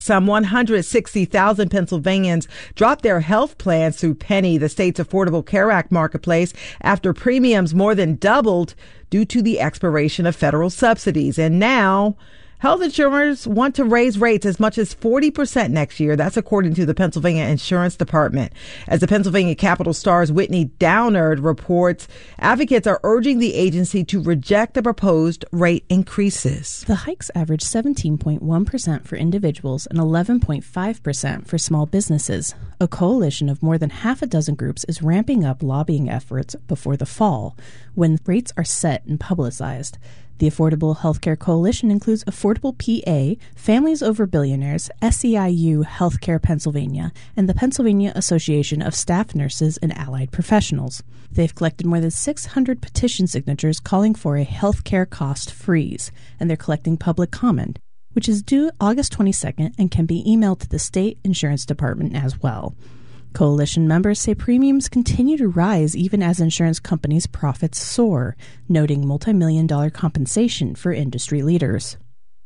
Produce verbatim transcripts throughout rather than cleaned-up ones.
Some one hundred sixty thousand Pennsylvanians dropped their health plans through Penny, the state's Affordable Care Act marketplace, after premiums more than doubled due to the expiration of federal subsidies. And now health insurers want to raise rates as much as forty percent next year. That's according to the Pennsylvania Insurance Department. As the Pennsylvania Capital Star's Whitney Downard reports, advocates are urging the agency to reject the proposed rate increases. The hikes average seventeen point one percent for individuals and eleven point five percent for small businesses. A coalition of more than half a dozen groups is ramping up lobbying efforts before the fall, when rates are set and publicized. The Affordable Healthcare Coalition includes Affordable P A, Families Over Billionaires, S E I U Healthcare Pennsylvania, and the Pennsylvania Association of Staff Nurses and Allied Professionals. They've collected more than six hundred petition signatures calling for a healthcare cost freeze, and they're collecting public comment, which is due August twenty-second and can be emailed to the state insurance department as well. Coalition members say premiums continue to rise even as insurance companies' profits soar, noting multi-million dollar compensation for industry leaders.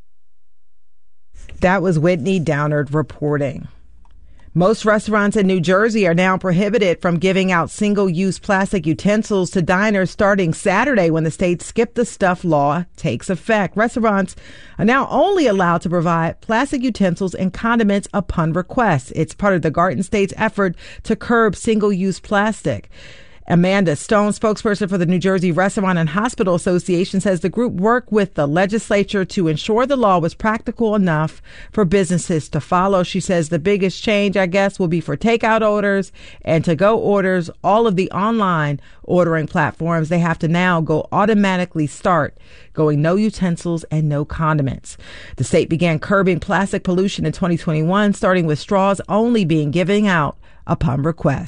That was Whitney Downard reporting. Most restaurants in New Jersey are now prohibited from giving out single-use plastic utensils to diners starting Saturday when the state's Skip the Stuff law takes effect. Restaurants are now only allowed to provide plastic utensils and condiments upon request. It's part of the Garden State's effort to curb single-use plastic. Amanda Stone, spokesperson for the New Jersey Restaurant and Hospital Association, says the group worked with the legislature to ensure the law was practical enough for businesses to follow. She says the biggest change, I guess, will be for takeout orders and to-go orders. All of the online ordering platforms, they have to now go automatically start going no utensils and no condiments. The state began curbing plastic pollution in twenty twenty-one, starting with straws only being given out upon request.